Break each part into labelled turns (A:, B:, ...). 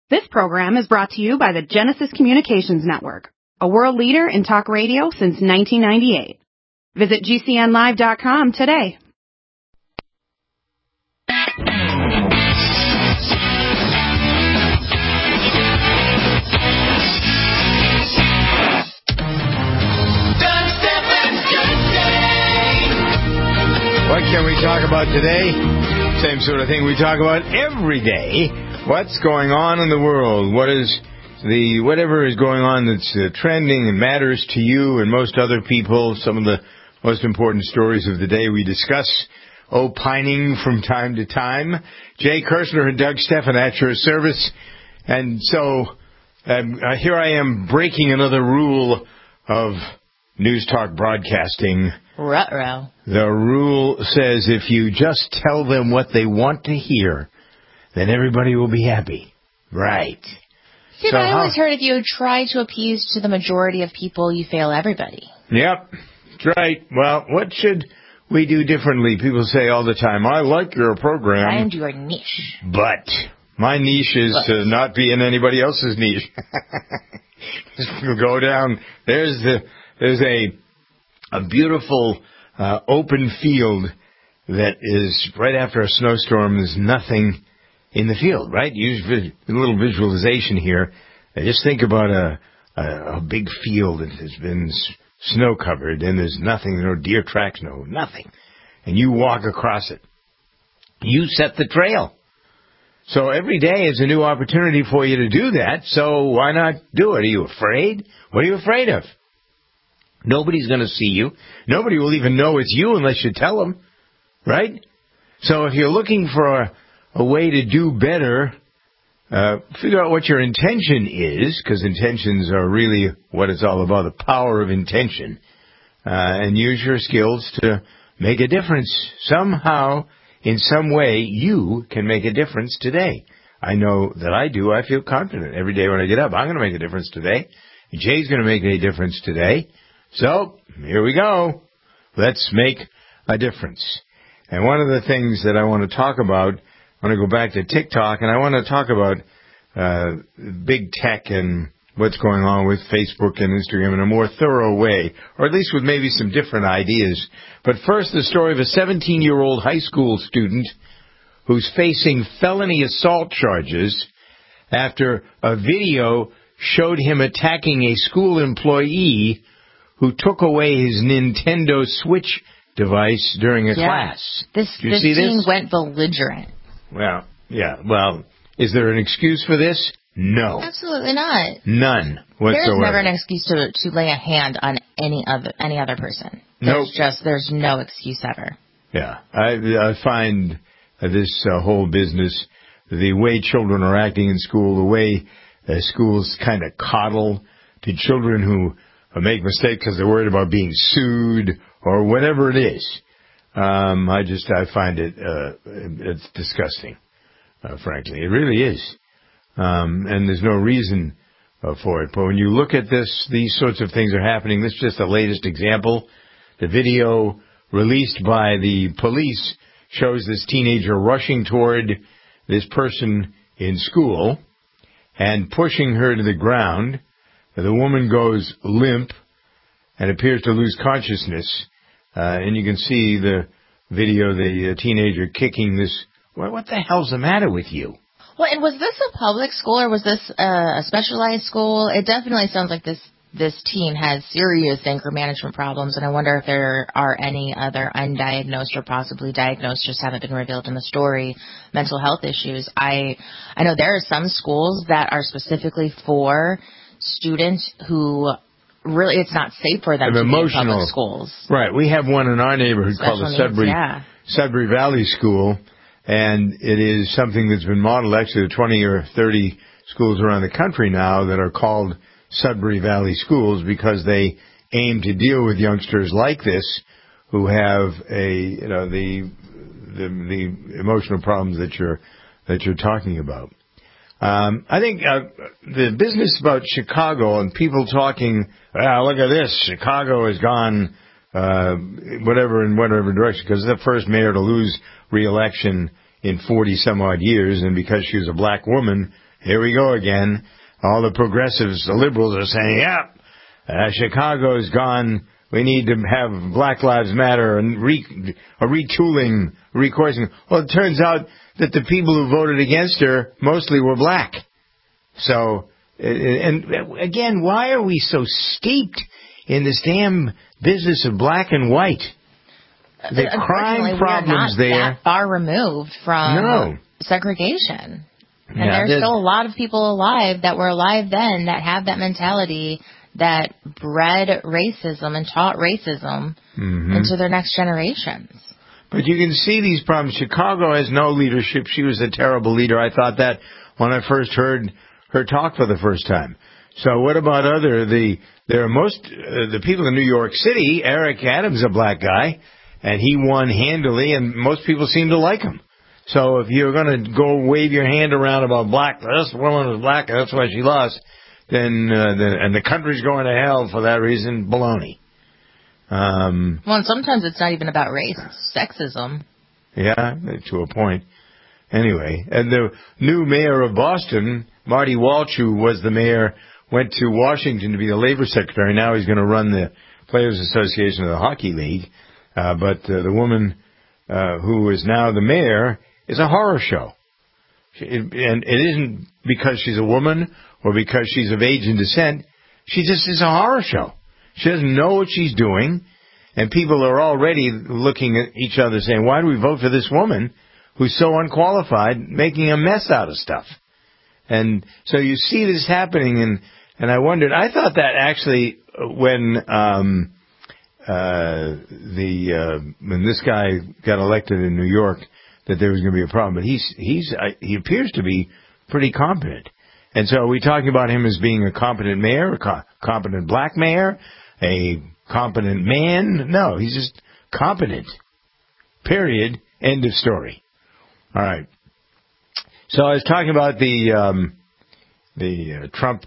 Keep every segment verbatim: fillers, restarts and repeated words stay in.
A: This program is brought to you by the Genesis Communications Network, a world leader in talk radio since nineteen ninety-eight. Visit G C N live dot com today.
B: What can we talk about today? Same sort of thing we talk about every day. What's going on in the world? What is the whatever is going on that's uh, trending and matters to you and most other people? Some of the most important stories of the day we discuss, opining from time to time. Jay Kirshner and Doug Stephan at your service. And so um, uh, here I am breaking another rule of News Talk broadcasting.
C: Ruh-roh.
B: The rule says if you just tell them what they want to hear, then everybody will be happy. Right.
C: See,
B: so
C: but I always
B: how,
C: heard if you try to appease to the majority of people, you fail everybody.
B: Yep. That's right. Well, what should we do differently? People say all the time, I like your program.
C: Find your niche.
B: But my niche is
C: but.
B: to not be in anybody else's niche. Go down. There's the there's a a beautiful uh, open field that is right after a snowstorm. There's nothing in the field, right? Use vis- a little visualization here. Uh, just think about a, a, a big field that has been s- snow-covered, and there's nothing, no deer tracks, no nothing. And you walk across it. You set the trail. So every day is a new opportunity for you to do that, so why not do it? Are you afraid? What are you afraid of? Nobody's going to see you. Nobody will even know it's you unless you tell them, right? So if you're looking for a, a way to do better, uh, figure out what your intention is, because intentions are really what it's all about, the power of intention, uh, and use your skills to make a difference. Somehow, in some way, you can make a difference today. I know that I do. I feel confident every day when I get up. I'm going to make a difference today. Jay's going to make a difference today. So, here we go. Let's make a difference. And one of the things that I want to talk about, I want to go back to TikTok, and I want to talk about uh, big tech and what's going on with Facebook and Instagram in a more thorough way, or at least with maybe some different ideas. But first, the story of a seventeen-year-old high school student who's facing felony assault charges after a video showed him attacking a school employee who took away his Nintendo Switch device during a
C: yeah.
B: class.
C: This,
B: Did you
C: this
B: see
C: teen
B: this?
C: went belligerent.
B: Well, yeah. Well, is there an excuse for this? No.
C: Absolutely not.
B: None whatsoever.
C: There's never an excuse to to lay a hand on any other any other person. There's
B: Nope.
C: just there's no excuse ever.
B: Yeah, I I find uh, this uh, whole business, the way children are acting in school, the way uh, schools kind of coddle to children who uh, make mistakes because they're worried about being sued or whatever it is. Um, I just I find it uh, it's disgusting, uh, frankly. It really is. Um, and there's no reason uh, for it. But when you look at this, these sorts of things are happening. This is just the latest example. The video released by the police shows this teenager rushing toward this person in school and pushing her to the ground. The woman goes limp and appears to lose consciousness. Uh, and you can see the video, the uh, teenager kicking this. What, what the hell's the matter with you?
C: Well, and was this a public school or was this uh, a specialized school? It definitely sounds like this this teen has serious anger management problems, and I wonder if there are any other undiagnosed or possibly diagnosed, just haven't been revealed in the story, mental health issues. I I know there are some schools that are specifically for students who really it's not safe for them to be in public schools.
B: Right. We have one in our neighborhood
C: Special
B: called the
C: needs,
B: Sudbury,
C: yeah.
B: Sudbury Valley School. And it is something that's been modeled. Actually, there are twenty or thirty schools around the country now that are called Sudbury Valley Schools because they aim to deal with youngsters like this who have a, you know, the the, the emotional problems that you're that you're talking about. Um, I think uh, the business about Chicago and people talking, ah, look at this, Chicago has gone uh, whatever in whatever direction, because it's the first mayor to lose re-election in forty some odd years, and because she was a black woman, here we go again. All the progressives, the liberals are saying, yeah, uh, Chicago's gone. We need to have Black Lives Matter and re- a retooling, recoursing. Well, it turns out that the people who voted against her mostly were black. So, and again, why are we so steeped in this damn business of black and white? The crime problems
C: we're not
B: there.
C: That far removed from
B: no.
C: segregation. And
B: yeah,
C: there's still a lot of people alive that were alive then that have that mentality that bred racism and taught racism mm-hmm. into their next generations.
B: But you can see these problems. Chicago has no leadership. She was a terrible leader. I thought that when I first heard her talk for the first time. So what about other, the, there are most, uh, the people in New York City, Eric Adams, a black guy, and he won handily, and most people seem to like him. So if you're going to go wave your hand around about black, this woman was black, that's why she lost, then, uh, the, and the country's going to hell for that reason, baloney. Um,
C: well, and sometimes it's not even about race, it's sexism.
B: Yeah, to a point. Anyway, and the new mayor of Boston, Marty Walsh, who was the mayor, went to Washington to be the labor secretary. Now he's going to run the Players Association of the Hockey League. Uh, but uh, the woman uh, who is now the mayor is a horror show. She, it, and it isn't because she's a woman or because she's of age and descent. She just is a horror show. She doesn't know what she's doing. And people are already looking at each other saying, why do we vote for this woman who's so unqualified, making a mess out of stuff? And so you see this happening, and, and I wondered, I thought that actually when um, uh, the uh, when this guy got elected in New York, that there was going to be a problem. But he's he's uh, he appears to be pretty competent. And so are we talking about him as being a competent mayor, a co- competent black mayor, a competent man? No, he's just competent. Period. End of story. All right. So I was talking about the um, the uh, Trump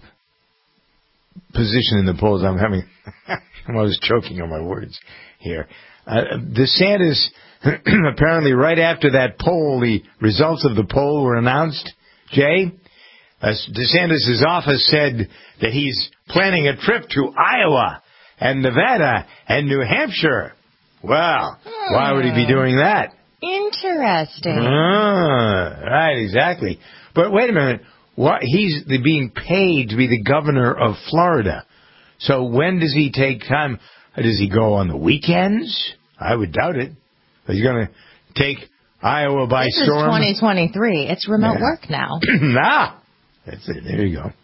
B: position in the polls. I'm having I was choking on my words here. Uh, DeSantis apparently right after that poll, the results of the poll were announced. Jay, uh, DeSantis' office said that he's planning a trip to Iowa and Nevada and New Hampshire. Well, hmm. why would he be doing that?
C: Interesting.
B: Ah, right, exactly. But wait a minute. What, he's being paid to be the governor of Florida. So when does he take time? Does he go on the weekends? I would doubt it. He's going to take Iowa by
C: this
B: storm.
C: This is twenty twenty-three. It's remote
B: yeah.
C: work now.
B: nah. That's it. There you go.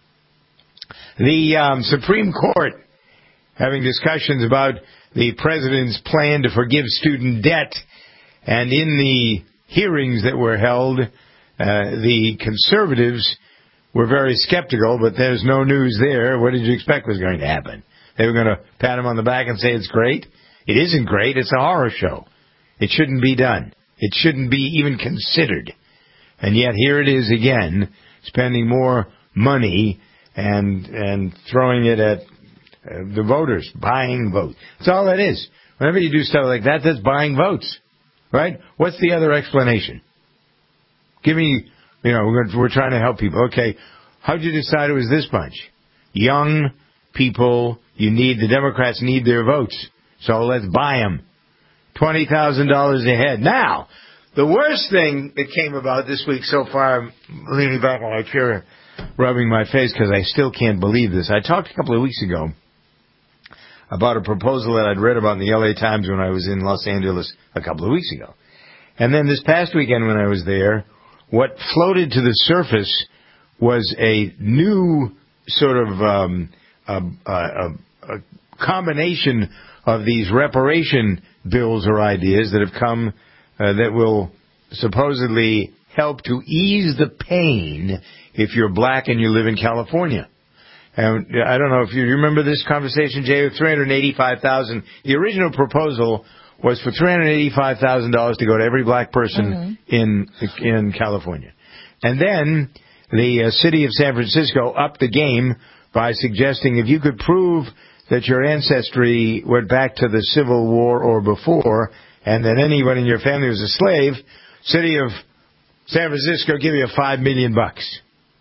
B: The um, Supreme Court having discussions about the president's plan to forgive student debt. And in the hearings that were held, uh, the conservatives were very skeptical, but there's no news there. What did you expect was going to happen? They were going to pat him on the back and say it's great? It isn't great. It's a horror show. It shouldn't be done. It shouldn't be even considered. And yet here it is again, spending more money and and throwing it at uh, the voters, buying votes. That's all that is. Whenever you do stuff like that, that's buying votes. Right? What's the other explanation? Give me, you know, we're, we're trying to help people. Okay, how'd you decide it was this bunch? Young people, you need, the Democrats need their votes. So let's buy them. twenty thousand dollars a head. Now, the worst thing that came about this week so far, I'm leaning back on my chair, rubbing my face because I still can't believe this. I talked a couple of weeks ago about a proposal that I'd read about in the L A Times when I was in Los Angeles a couple of weeks ago. And then this past weekend when I was there, what floated to the surface was a new sort of um, a, a, a combination of these reparation bills or ideas that have come uh, that will supposedly help to ease the pain if you're black and you live in California. And I don't know if you remember this conversation, Jay, three hundred eighty-five thousand dollars. The original proposal was for three hundred eighty-five thousand dollars to go to every black person mm-hmm. in in California. And then the uh, city of San Francisco upped the game by suggesting if you could prove that your ancestry went back to the Civil War or before, and that anyone in your family was a slave, city of San Francisco give you five million bucks.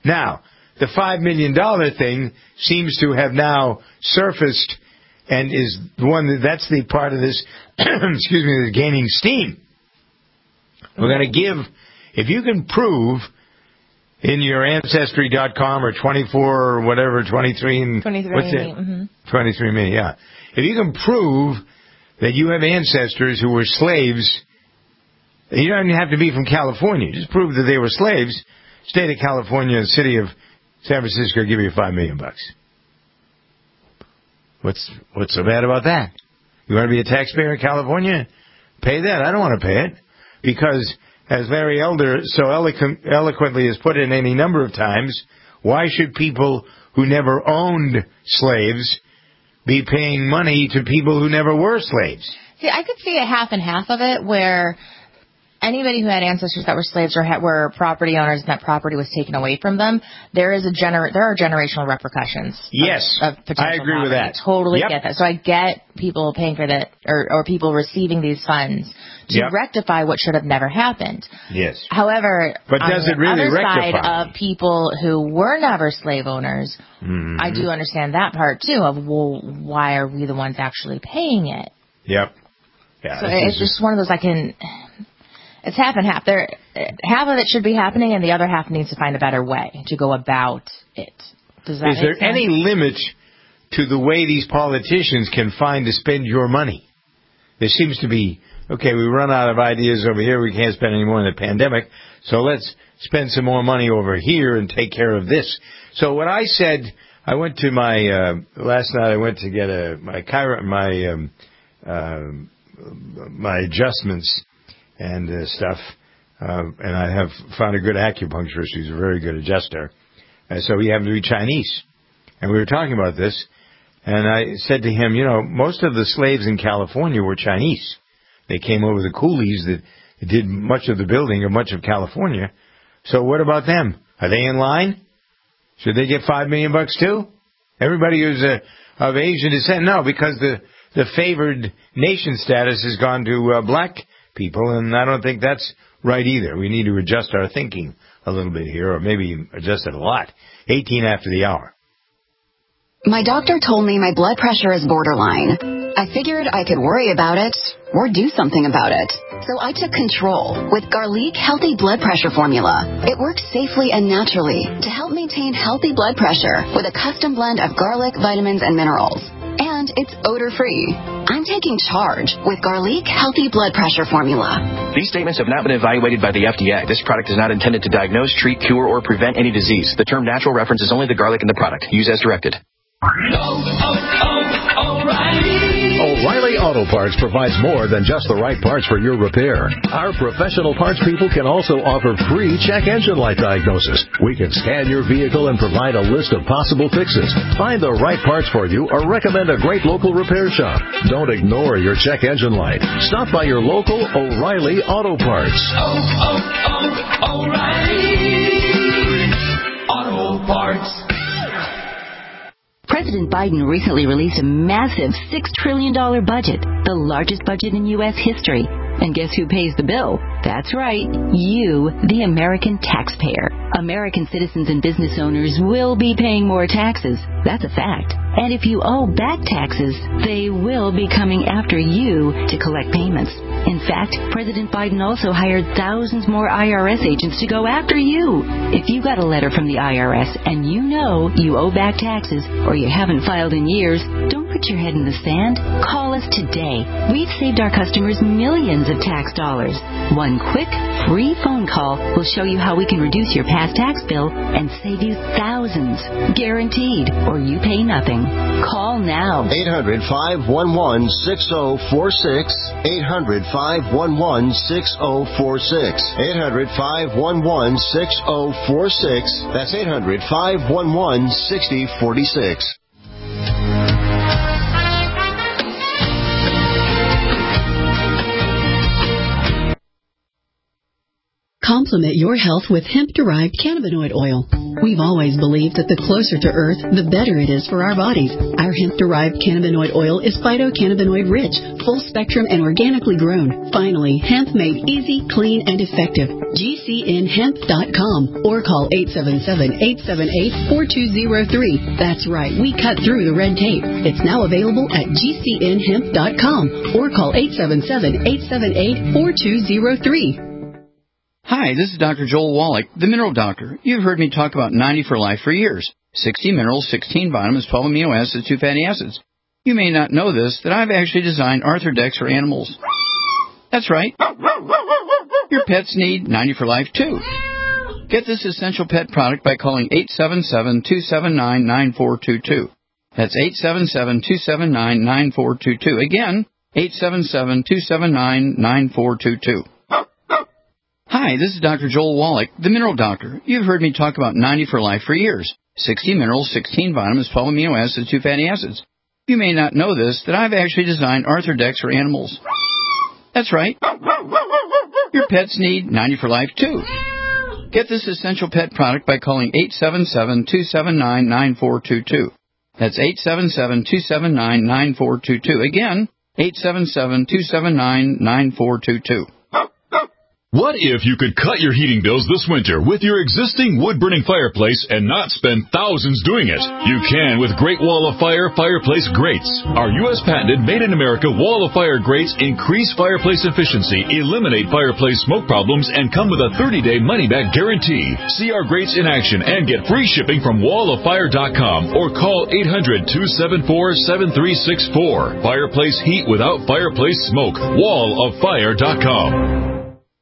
B: Now, the five million dollars thing seems to have now surfaced and is the one that, that's the part of this, excuse me, that's gaining steam. We're going to give, if you can prove in your Ancestry dot com or twenty-four or whatever, twenty-three and
C: twenty-three
B: what's
C: and
B: it?
C: Mm-hmm.
B: twenty-three and me, yeah. If you can prove that you have ancestors who were slaves, you don't even have to be from California. Just prove that they were slaves. State of California, the city of San Francisco will give you five million bucks. What's what's so bad about that? You want to be a taxpayer in California? Pay that. I don't want to pay it because, as Larry Elder so eloquent, eloquently has put it any number of times, why should people who never owned slaves be paying money to people who never were slaves?
C: See, I could see a half and half of it where anybody who had ancestors that were slaves or had, were property owners and that property was taken away from them, there is a gener- there are generational repercussions.
B: Yes,
C: of, of potential
B: I agree
C: poverty.
B: with that.
C: Totally
B: Yep.
C: get that. So I get people paying for that, or, or people receiving these funds to
B: Yep.
C: rectify what should have never happened.
B: Yes.
C: However,
B: But
C: on
B: does
C: the
B: it really
C: other
B: rectify?
C: side of people who were never slave owners,
B: Mm-hmm.
C: I do understand that part too. Of well, why are we the ones actually paying it?
B: Yep. Yeah.
C: So
B: this
C: it's
B: is
C: just one of those I can. It's half and half. There, half of it should be happening, and the other half needs to find a better way to go about it. Does that
B: Is
C: make
B: there
C: sense?
B: any limit to the way these politicians can find to spend your money? There seems to be, okay, we run out of ideas over here. We can't spend any more in the pandemic, so let's spend some more money over here and take care of this. So what I said, I went to my uh, last night. I went to get a my chiro, my um, uh, my adjustments and uh, stuff, uh, and I have found a good acupuncturist who's a very good adjuster. And so he happened to be Chinese, and we were talking about this. And I said to him, you know, most of the slaves in California were Chinese. They came over the coolies that did much of the building of much of California. So what about them? Are they in line? Should they get five million bucks too? Everybody who's uh, of Asian descent? No, because the, the favored nation status has gone to uh, black people, and I don't think that's right either. We need to adjust our thinking a little bit here, or maybe adjust it a lot. eighteen after the hour.
D: My doctor told me my blood pressure is borderline. I figured I could worry about it or do something about it. So I took control with Garlic Healthy Blood Pressure Formula. It works safely and naturally to help maintain healthy blood pressure with a custom blend of garlic, vitamins, and minerals. And it's odor-free. I'm taking charge with Garlic Healthy Blood Pressure Formula.
E: These statements have not been evaluated by the F D A. This product is not intended to diagnose, treat, cure, or prevent any disease. The term natural references only the garlic in the product. Use as directed.
F: Oh, oh, oh, O'Reilly.
G: O'Reilly Auto Parts provides more than just the right parts for your repair. Our professional parts people can also offer free check engine light diagnosis. We can scan your vehicle and provide a list of possible fixes. Find the right parts for you or recommend a great local repair shop. Don't ignore your check engine light. Stop by your local O'Reilly Auto Parts.
F: Oh, oh, oh, O'Reilly Auto Parts.
H: President Biden recently released a massive six trillion dollars budget, the largest budget in U S history. And guess who pays the bill? That's right, you, the American taxpayer. American citizens and business owners will be paying more taxes. That's a fact. And if you owe back taxes, they will be coming after you to collect payments. In fact, President Biden also hired thousands more I R S agents to go after you. If you got a letter from the I R S and you know you owe back taxes or you haven't filed in years, don't put your head in the sand. Call us today. We've saved our customers millions of tax dollars. One quick, free phone call will show you how we can reduce your past tax bill and save you thousands. Guaranteed, or you pay nothing. Call now.
I: eight hundred, five one one, six oh four six. eight hundred, five one one, six oh four six. eight hundred, five one one, six oh four six. That's eight hundred, five one one, six oh four six.
J: Complement your health with hemp-derived cannabinoid oil. We've always believed that the closer to Earth, the better it is for our bodies. Our hemp-derived cannabinoid oil is phytocannabinoid rich, full spectrum, and organically grown. Finally, hemp made easy, clean, and effective. G C N hemp dot com or call eight seven seven, eight seven eight, four two zero three. That's right, we cut through the red tape. It's now available at G C N hemp dot com or call eight seven seven, eight seven eight, four two zero three.
K: Hi, this is Doctor Joel Wallach, the Mineral Doctor. You've heard me talk about ninety for Life for years. sixty minerals, sixteen vitamins, twelve amino acids, two fatty acids. You may not know this, that I've actually designed Arthrodex for animals. That's right. Your pets need ninety for Life, too. Get this essential pet product by calling eight seven seven, two seven nine, nine four two two. That's eight seven seven, two seven nine, nine four two two. Again, eight seven seven, two seven nine, nine four two two. Hi, this is Doctor Joel Wallach, the Mineral Doctor. You've heard me talk about ninety for Life for years. sixty minerals, sixteen vitamins, twelve amino acids, two fatty acids. You may not know this, that I've actually designed Arthrodex for animals. That's right. Your pets need ninety for Life, too. Get this essential pet product by calling eight seven seven, two seven nine, nine four two two. That's eight seven seven, two seven nine, nine four two two. Again, eight seven seven, two seven nine, nine four two two.
L: What if you could cut your heating bills this winter with your existing wood-burning fireplace and not spend thousands doing it? You can with Great Wall of Fire Fireplace Grates. Our U S patented made-in-America Wall of Fire grates increase fireplace efficiency, eliminate fireplace smoke problems, and come with a thirty-day money-back guarantee. See our grates in action and get free shipping from wall of fire dot com or call eight hundred, two seven four, seven three six four. Fireplace heat without fireplace smoke. wall of fire dot com.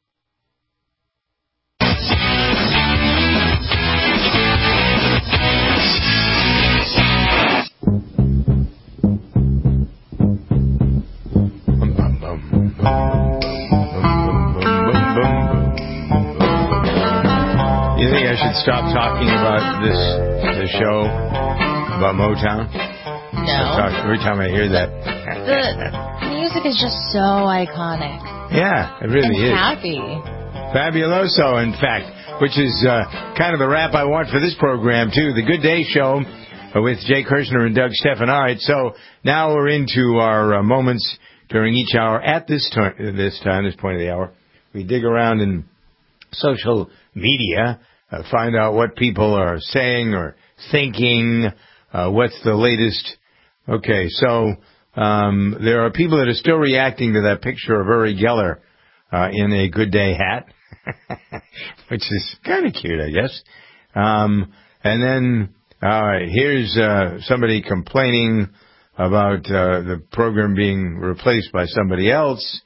B: You think I should stop talking about this the show about Motown?
C: No.
B: I talk, every time I hear that.
C: The music is just so iconic.
B: Yeah, it really
C: and
B: is.
C: Happy.
B: Fabuloso, in fact, which is uh, kind of the rap I want for this program, too. The Good Day Show uh, with Jay Kirshner and Doug Steffen. All right, so now we're into our uh, moments during each hour. At this, t- this time, this point of the hour, we dig around in social media, uh, find out what people are saying or thinking, uh, what's the latest. Okay, so um, there are people that are still reacting to that picture of Uri Geller uh, in a Good Day hat, which is kind of cute, I guess. Um, and then, all right, here's uh, somebody complaining about uh, the program being replaced by somebody else.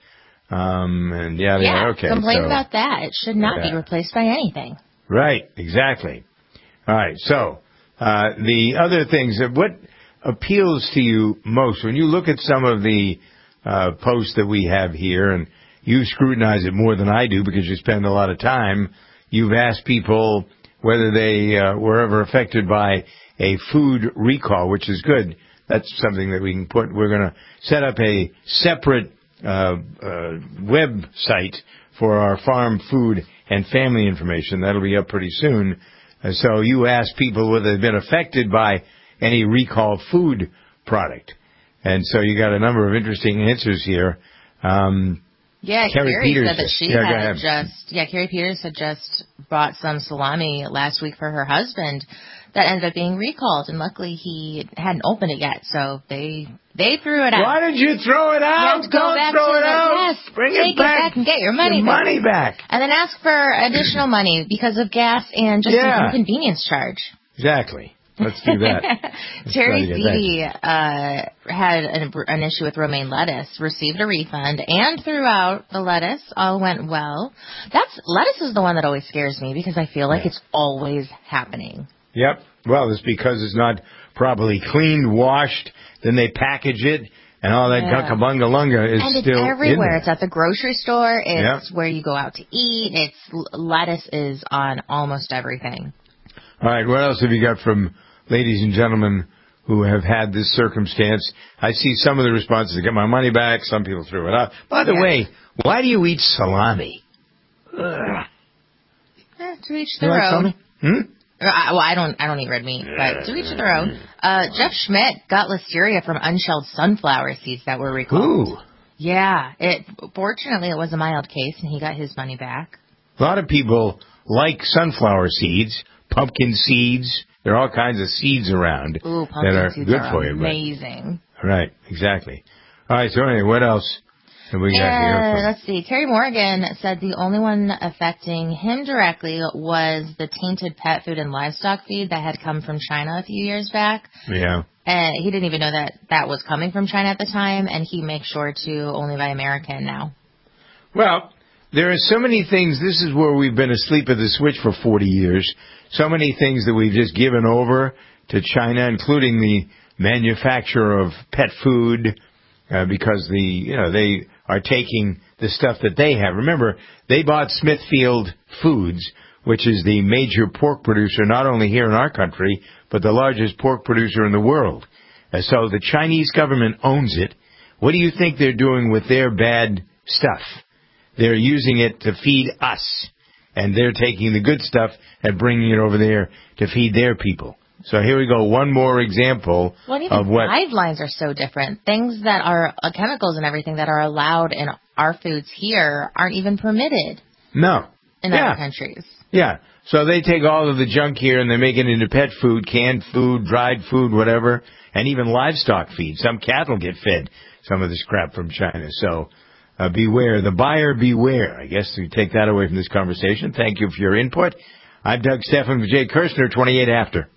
B: Um, and yeah,
C: yeah,
B: okay.
C: complain
B: so,
C: about that. It should not
B: yeah.
C: be replaced by anything.
B: Right, exactly. All right, so uh, the other things, that what appeals to you most when you look at some of the uh, posts that we have here, and you scrutinize it more than I do because you spend a lot of time, you've asked people whether they uh, were ever affected by a food recall, which is good. That's something that we can put. We're going to set up a separate Uh, uh, website for our farm food and family information. That'll be up pretty soon. Uh, so you ask people whether they've been affected by any recalled food product. And so you got a number of interesting answers here. Um,
C: yeah,
B: Carrie,
C: Carrie
B: Peters
C: said that she
B: yeah,
C: had just, yeah, Carrie Peters had just bought some salami last week for her husband that ended up being recalled, and luckily he hadn't opened it yet, so they they threw it out.
B: Why did you throw it out?
C: Don't
B: Don't throw it
C: the,
B: out.
C: Yes,
B: Bring
C: take
B: it back.
C: it back and get your money
B: your
C: back.
B: money back.
C: And then ask for additional money because of gas and just
B: yeah.
C: an inconvenience charge.
B: Exactly. Let's do that.
C: Terry Seedy uh, had an, an issue with romaine lettuce, received a refund, and threw out the lettuce. All went well. That's lettuce is the one that always scares me because I feel like yeah. it's always happening.
B: Yep. Well, it's because it's not properly cleaned, washed, then they package it, and all that
C: yeah.
B: gunka-bunga-lunga is
C: and
B: still
C: it's everywhere.
B: in there.
C: It's at the grocery store. It's
B: yep.
C: where you go out to eat. It's lettuce is on almost everything.
B: All right. What else have you got from ladies and gentlemen who have had this circumstance? I see some of the responses. I get my money back. Some people threw it out. By the yeah. way, why do you eat salami? Ugh.
C: to each
B: You
C: their
B: like
C: own.
B: something? Hmm?
C: I, well, I don't. I don't eat red meat, but to each their own. Uh, Jeff Schmidt got listeria from unshelled sunflower seeds that were recalled.
B: Ooh.
C: Yeah. It fortunately it was a mild case, and he got his money back.
B: A lot of people like sunflower seeds, pumpkin seeds. There are all kinds of seeds around
C: Ooh,
B: that are
C: seeds
B: good
C: are
B: for you.
C: amazing.
B: But, right, exactly. All right, so anyway, what else have we got
C: And
B: here?
C: let's see. Terry Morgan said the only one affecting him directly was the tainted pet food and livestock feed that had come from China a few years back.
B: Yeah.
C: And he didn't even know that that was coming from China at the time, and he makes sure to only buy American now.
B: Well, there are so many things. This is where we've been asleep at the switch for forty years. So many things that we've just given over to China, including the manufacture of pet food, uh, because the you know they are taking the stuff that they have. Remember, they bought Smithfield Foods, which is the major pork producer not only here in our country, but the largest pork producer in the world. Uh, so the Chinese government owns it. What do you think they're doing with their bad stuff? They're using it to feed us, and they're taking the good stuff and bringing it over there to feed their people. So here we go, one more example
C: well, even
B: of what...
C: guidelines are so different. Things that are uh, chemicals and everything that are allowed in our foods here aren't even permitted
B: No.
C: in
B: yeah.
C: other countries.
B: Yeah. So they take all of the junk here and they make it into pet food, canned food, dried food, whatever, and even livestock feed. Some cattle get fed some of this crap from China. So uh, beware. The buyer beware. I guess we take that away from this conversation. Thank you for your input. I'm Doug Stephan with Jay Kirshner, twenty-eight after.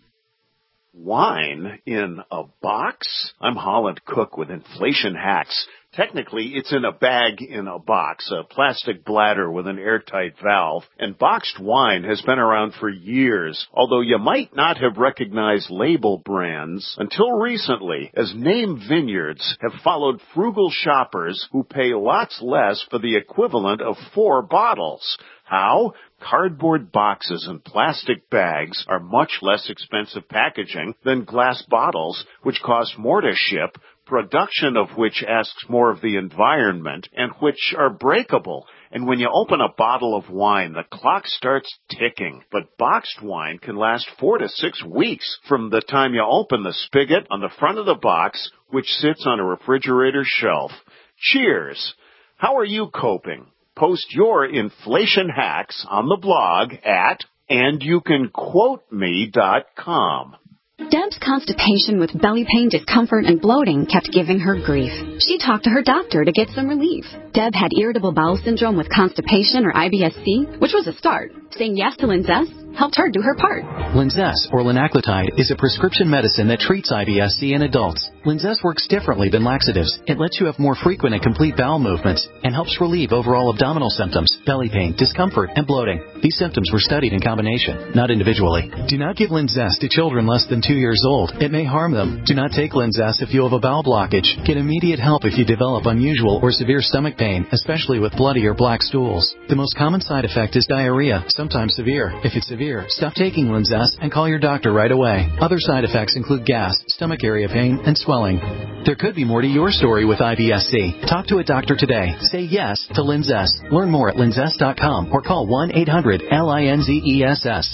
M: Wine in a box? I'm Holland Cook with Inflation Hacks. Technically, it's in a bag in a box, a plastic bladder with an airtight valve, and boxed wine has been around for years, although you might not have recognized label brands until recently, as name vineyards have followed frugal shoppers who pay lots less for the equivalent of four bottles. How? Cardboard boxes and plastic bags are much less expensive packaging than glass bottles, which cost more to ship, production of which asks more of the environment, and which are breakable. And when you open a bottle of wine, the clock starts ticking. But boxed wine can last four to six weeks from the time you open the spigot on the front of the box, which sits on a refrigerator shelf. Cheers! How are you coping? Post your inflation hacks on the blog at and you can quote me dot com.
D: Deb's constipation with belly pain, discomfort, and bloating kept giving her grief. She talked to her doctor to get some relief. Deb had irritable bowel syndrome with constipation or I B S C, which was a start. Saying yes to Linzess helped her do her part.
E: Linzess, or linaclotide, is a prescription medicine that treats I B S C in adults. Linzess works differently than laxatives. It lets you have more frequent and complete bowel movements and helps relieve overall abdominal symptoms, belly pain, discomfort, and bloating. These symptoms were studied in combination, not individually. Do not give Linzess to children less than two years old. It may harm them. Do not take Linzess if you have a bowel blockage. Get immediate help if you develop unusual or severe stomach pain, especially with bloody or black stools. The most common side effect is diarrhea, sometimes severe. If it's severe, stop taking Linzess and call your doctor right away. Other side effects include gas, stomach area pain, and swelling. There could be more to your story with I B S C. Talk to a doctor today. Say yes to Linzess. Learn more at linzess dot com or call one eight hundred L I N Z E S S.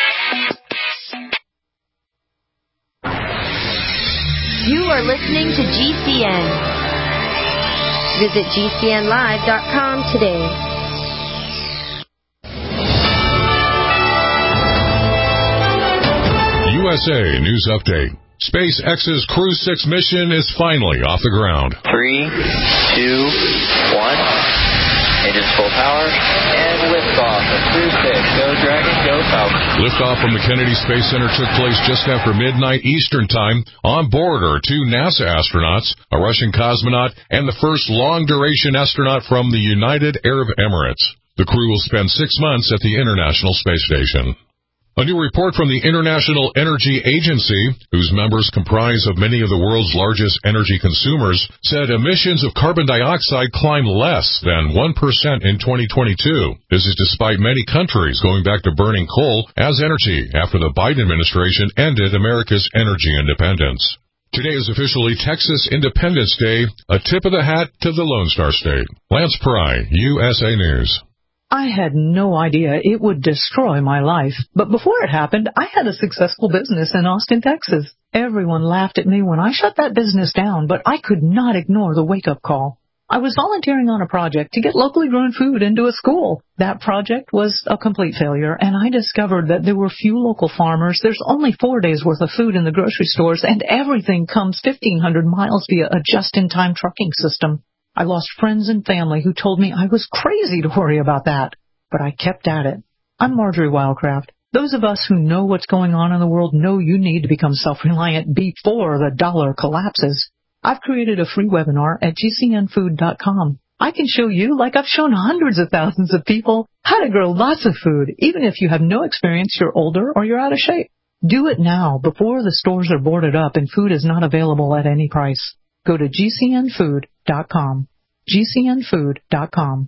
N: You are listening to G C N. Visit G C N live dot com today.
L: U S A News Update. SpaceX's Crew six mission is finally off the ground.
O: Three, two, one. Engines full power, and liftoff of Crew six. Go Dragon, go Falcon.
L: Liftoff from the Kennedy Space Center took place just after midnight Eastern Time. On board are two NASA astronauts, a Russian cosmonaut, and the first long-duration astronaut from the United Arab Emirates. The crew will spend six months at the International Space Station. A new report from the International Energy Agency, whose members comprise of many of the world's largest energy consumers, said emissions of carbon dioxide climbed less than one percent in twenty twenty-two. This is despite many countries going back to burning coal as energy after the Biden administration ended America's energy independence. Today is officially Texas Independence Day, a tip of the hat to the Lone Star State. Lance Pry, U S A News.
P: I had no idea it would destroy my life. But before it happened, I had a successful business in Austin, Texas. Everyone laughed at me when I shut that business down, but I could not ignore the wake-up call. I was volunteering on a project to get locally grown food into a school. That project was a complete failure, and I discovered that there were few local farmers. There's only four days' worth of food in the grocery stores, and everything comes fifteen hundred miles via a just-in-time trucking system. I lost friends and family who told me I was crazy to worry about that, but I kept at it. I'm Marjorie Wildcraft. Those of us who know what's going on in the world know you need to become self-reliant before the dollar collapses. I've created a free webinar at G C N food dot com. I can show you, like I've shown hundreds of thousands of people, how to grow lots of food, even if you have no experience, you're older, or you're out of shape. Do it now, before the stores are boarded up and food is not available at any price. Go to G C N food dot com. G C N food dot com.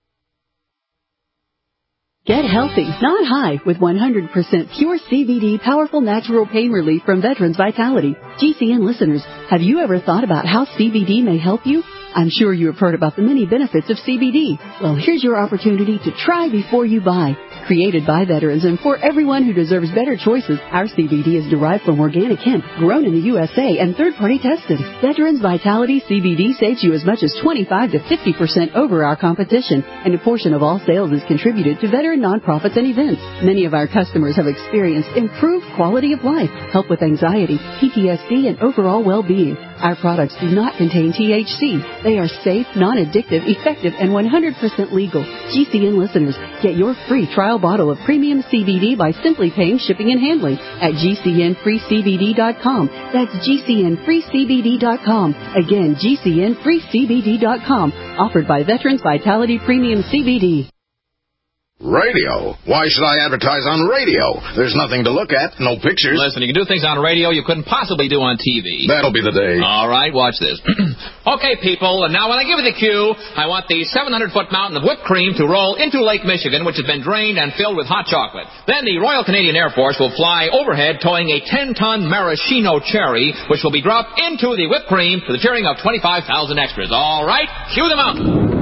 J: Get healthy, not high, with one hundred percent pure C B D powerful natural pain relief from Veterans Vitality. G C N listeners, have you ever thought about how C B D may help you? I'm sure you have heard about the many benefits of C B D. Well, here's your opportunity to try before you buy. Created by veterans and for everyone who deserves better choices, our C B D is derived from organic hemp, grown in the U S A and third-party tested. Veterans Vitality C B D saves you as much as twenty-five to fifty percent over our competition, and a portion of all sales is contributed to veteran nonprofits and events. Many of our customers have experienced improved quality of life, help with anxiety, P T S D, and overall well-being. Our products do not contain T H C. They are safe, non-addictive, effective, and one hundred percent legal. G C N listeners, get your free trial bottle of premium C B D by simply paying shipping and handling at G C N free C B D dot com. That's G C N free C B D dot com. Again, G C N free C B D dot com. Offered by Veterans Vitality Premium C B D.
Q: Radio? Why should I advertise on radio? There's nothing to look at, no pictures.
R: Listen, you can do things on radio you couldn't possibly do on T V.
Q: That'll be the day.
R: All right, watch this. Okay, people, and now when I give you the cue, I want the seven hundred foot mountain of whipped cream to roll into Lake Michigan, which has been drained and filled with hot chocolate. Then the Royal Canadian Air Force will fly overhead towing a ten ton maraschino cherry, which will be dropped into the whipped cream to the cheering of twenty-five thousand extras. All right, cue the mountain.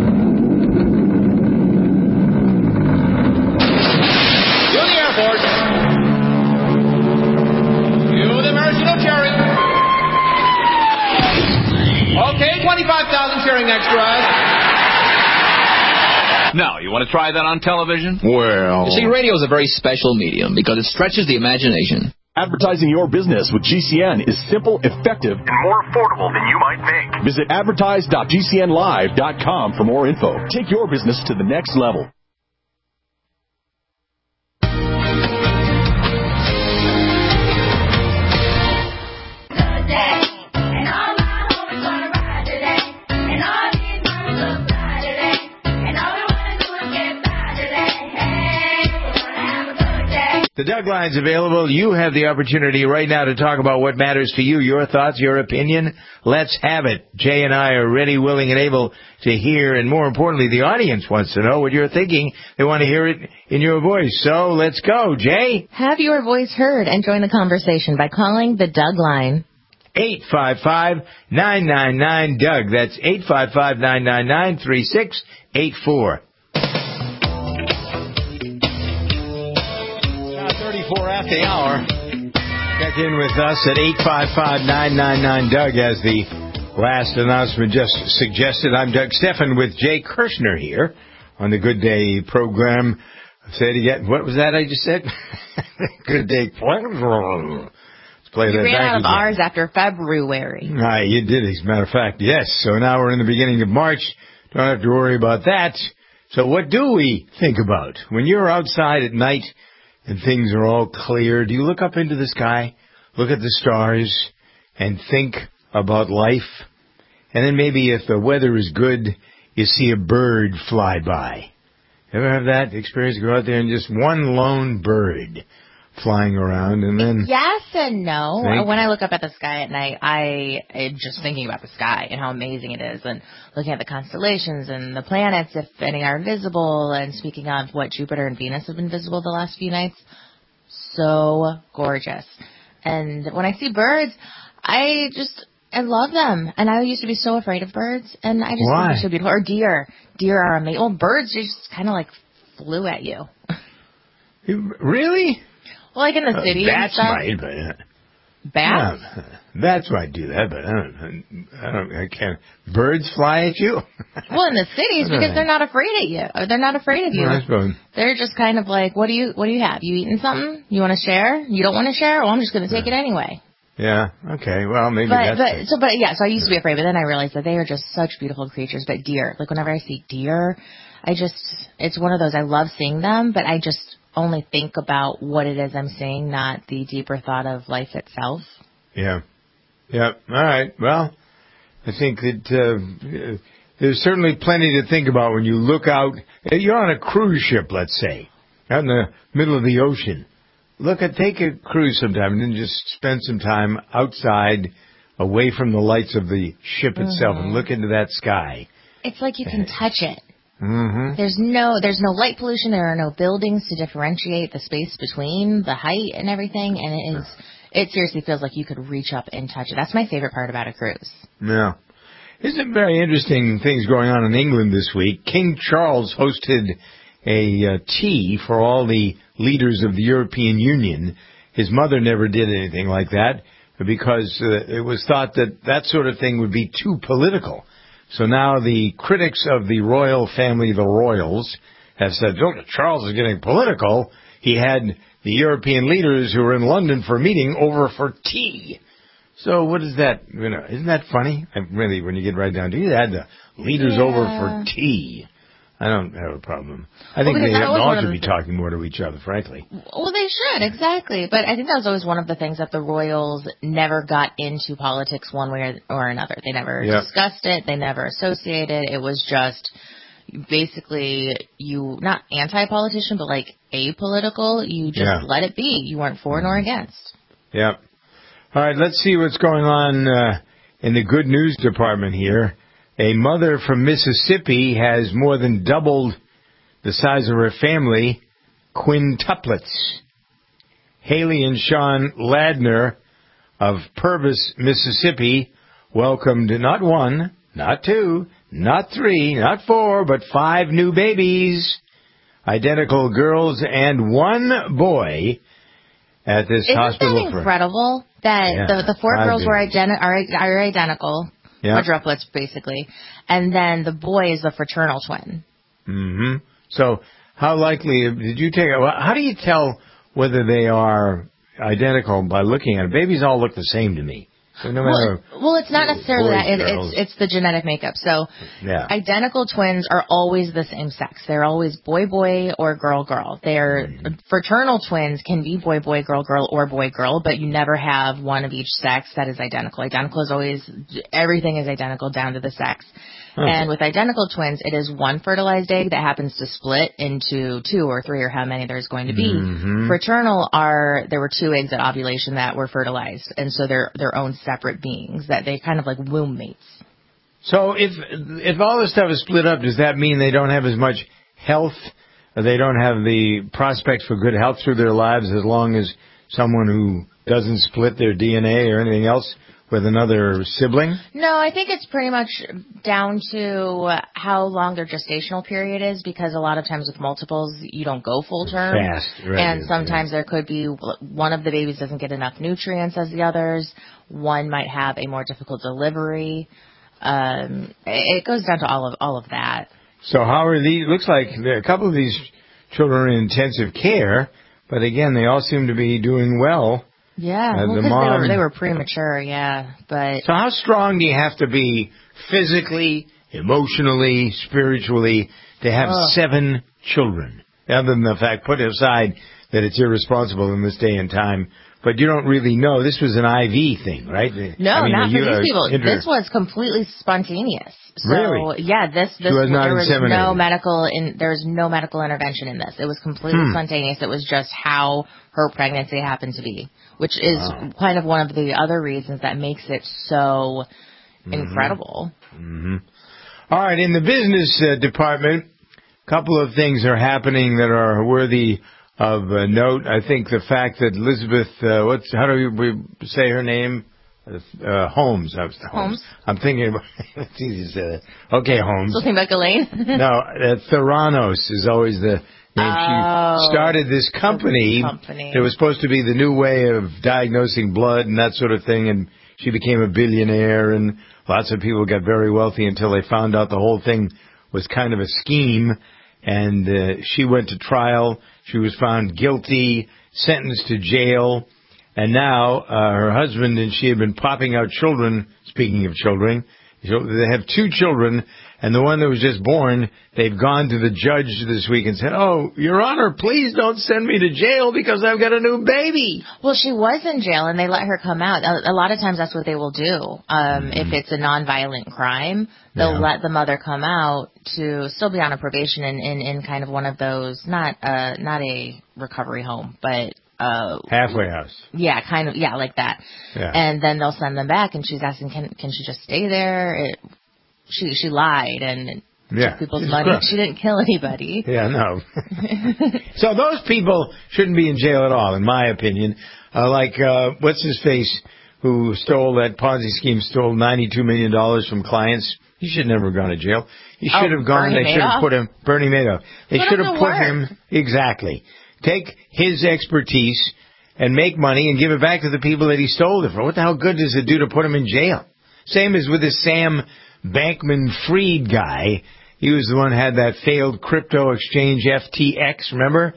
R: Airport. Cue the maraschino cherry. Okay, twenty-five thousand cheering extras. Now, you want to try that on television?
Q: Well...
R: You see, radio is a very special medium because it stretches the imagination.
S: Advertising your business with G C N is simple, effective, and more affordable than you might think. Visit advertise dot G C N live dot com for more info. Take your business to the next level.
B: The Doug Line's available. You have the opportunity right now to talk about what matters to you, your thoughts, your opinion. Let's have it. Jay and I are ready, willing, and able to hear, and more importantly, the audience wants to know what you're thinking. They want to hear it in your voice. So let's go. Jay?
C: Have your voice heard and join the conversation by calling the Doug Line.
B: eight five five, nine nine nine, D O U G. That's eight five five, nine nine nine, three six eight four. thirty-four after the hour. Check in with us at eight five five, nine nine nine, D O U G as the last announcement just suggested. I'm Doug Stephan with Jay Kirshner here on the Good Day program. Say it again. What was that I just said? Good Day. Let's play
C: you
B: that
C: ran
B: back
C: out of
B: again.
C: R's after February.
B: Right, you did, as a matter of fact. Yes. So now we're in the beginning of March. Don't have to worry about that. So what do we think about? When you're outside at night and things are all clear, do you look up into the sky, look at the stars, and think about life? And then maybe if the weather is good, you see a bird fly by. Ever have that experience? Go out there and just one lone bird flying around, and then...
C: Yes and no.
B: Think?
C: When I look up at the sky at night, I am just thinking about the sky and how amazing it is, and looking at the constellations and the planets, if any are visible, and speaking of what, Jupiter and Venus have been visible the last few nights. So gorgeous. And when I see birds, I just... I love them. And I used to be so afraid of birds, and I just
B: Why?
C: think they're so beautiful. Or deer. Deer are amazing. Well, birds are just kind of like flew at you.
B: Really?
C: Well, like in the city
B: uh,
C: and
B: bats
C: stuff.
B: might, but uh,
C: Bats?
B: yeah, bats might do that, but I don't. I don't. I can't. Birds fly at you?
C: Well, in the cities because they're not afraid of you. Or they're not afraid of you.
B: I suppose.
C: They're just kind of like, what do you what do you have? You eating something? You want to share? You don't want to share? Well, I'm just going to take
B: yeah.
C: it anyway.
B: Yeah. Okay. Well, maybe
C: but,
B: that's.
C: But
B: it.
C: so, but yeah. So I used to be afraid, but then I realized that they are just such beautiful creatures. But deer, like whenever I see deer, I just it's one of those I love seeing them, but I just only think about what it is I'm seeing, not the deeper thought of life itself.
B: Yeah. Yeah. All right. Well, I think that uh, there's certainly plenty to think about when you look out. You're on a cruise ship, let's say, out in the middle of the ocean. Look at take a cruise sometime and then just spend some time outside, away from the lights of the ship itself, mm-hmm. and look into that sky.
C: It's like you can touch it.
B: Mm-hmm.
C: There's no there's no light pollution. There are no buildings to differentiate the space between the height and everything, and it is it seriously feels like you could reach up and touch it. That's my favorite part about a cruise.
B: Yeah. There's some very interesting things going on in England this week. King Charles hosted a uh, tea for all the leaders of the European Union. His mother never did anything like that because uh, it was thought that that sort of thing would be too political. So now the critics of the royal family, the royals, have said, oh, Charles is getting political. He had the European leaders who were in London for a meeting over for tea. So what is that? You know, isn't that funny? And really, when you get right down to it, you had the leaders
C: yeah.
B: over for tea. I don't have a problem. I think
C: well,
B: they ought to
C: the
B: be talking more to each other, frankly.
C: Well, they should, exactly. But I think that was always one of the things that the royals never got into politics one way or, or another. They never
B: yep.
C: discussed it. They never associated. It was just basically you, not anti-politician, but like apolitical. You just
B: yeah.
C: let it be. You weren't for nor against.
B: Yep. All right, let's see what's going on uh, in the good news department here. A mother from Mississippi has more than doubled the size of her family, quintuplets. Haley and Sean Ladner of Purvis, Mississippi, welcomed not one, not two, not three, not four, but five new babies, identical girls and one boy at this
C: Isn't
B: hospital.
C: Isn't that incredible for, that
B: yeah,
C: the, the four girls
B: babies.
C: were identi- are, are identical?
B: Yeah.
C: Quadruplets, basically. And then the boy is the fraternal twin.
B: Mm-hmm. So how likely, did you take, how do you tell whether they are identical by looking at it? Babies all look the same to me. So no matter.
C: Well, well it's not necessarily
B: boys,
C: that. It,
B: girls.
C: it's it's the genetic makeup. So
B: yeah.
C: identical twins are always the same sex. They're always boy boy or girl girl. They're mm-hmm. fraternal twins can be boy boy girl girl or boy girl, but you never have one of each sex that is identical. Identical is always everything is identical down to the sex. Okay. And with identical twins, it is one fertilized egg that happens to split into two or three or how many there's going to be.
B: Mm-hmm.
C: Fraternal are, there were two eggs at ovulation that were fertilized, and so they're their own separate beings, that they kind of like womb mates.
B: So if if all this stuff is split up, does that mean they don't have as much health? They don't have the prospects for good health through their lives as long as someone who doesn't split their D N A or anything else with another sibling?
C: No, I think it's pretty much down to how long their gestational period is, because a lot of times with multiples, you don't go full term.
B: Fast, right.
C: And sometimes there could be one of the babies doesn't get enough nutrients as the others. One might have a more difficult delivery. Um, it goes down to all of all of that.
B: So how are these? Looks like a couple of these children are in intensive care, but again, they all seem to be doing well.
C: Yeah,
B: uh,
C: well,
B: the
C: because
B: mom,
C: they were, they were premature, yeah. But
B: so how strong do you have to be physically, emotionally, spiritually to have
C: ugh.
B: seven children? Other than the fact, put aside that it's irresponsible in this day and time, but you don't really know. This was an I V thing, right?
C: No,
B: I mean,
C: not for
B: you,
C: these
B: uh,
C: people.
B: inter-
C: This was completely spontaneous. So,
B: really?
C: Yeah, this this
B: was not
C: there was
B: inseminated.
C: no medical in there was no medical intervention in this. It was completely
B: Hmm.
C: spontaneous. It was just how her pregnancy happened to be, which is
B: Wow.
C: kind of one of the other reasons that makes it so
B: Mm-hmm.
C: incredible.
B: Mm-hmm. All right, in the business uh, department, a couple of things are happening that are worthy of uh, note. I think the fact that Elizabeth, uh, what's how do we say her name? Uh, Holmes. I was, Holmes.
C: Holmes.
B: I'm thinking about it's easy to say that. Okay, Holmes.
C: Something about Elaine?
B: No, uh, Theranos is always the And
C: Oh.
B: she started this company.
C: company.
B: It was supposed to be the new way of diagnosing blood and that sort of thing. And she became a billionaire, and lots of people got very wealthy until they found out the whole thing was kind of a scheme. And uh, she went to trial. She was found guilty, sentenced to jail. And now uh, her husband and she have been popping out children. Speaking of children, so they have two children, and the one that was just born, they've gone to the judge this week and said, "Oh, Your Honor, please don't send me to jail because I've got a new baby."
C: Well, she was in jail, and they let her come out. A, a lot of times that's what they will do. Um,
B: Mm-hmm.
C: If it's a nonviolent crime, they'll
B: Yeah.
C: let the mother come out to still be on a probation in, in, in kind of one of those, not uh, not a recovery home, but... Uh,
B: Halfway house.
C: Yeah, kind of, yeah, like that.
B: Yeah.
C: And then they'll send them back, and she's asking, can can she just stay there? It, she she lied and
B: Yeah.
C: took people's
B: It's
C: money.
B: gross.
C: She didn't kill anybody.
B: Yeah, no. So those people shouldn't be in jail at all, in my opinion. Uh, like, uh, what's his face, who stole that Ponzi scheme, stole ninety-two million dollars from clients. He should never have gone to jail. He
C: Oh,
B: should have gone,
C: Bernie
B: they should have
C: Madoff?
B: put him, Bernie Madoff. They
C: Put
B: should
C: him
B: have
C: to
B: put
C: work.
B: him, exactly. Take his expertise and make money and give it back to the people that he stole it from. What the hell good does it do to put him in jail? Same as with this Sam Bankman-Fried guy. He was the one who had that failed crypto exchange F T X, remember?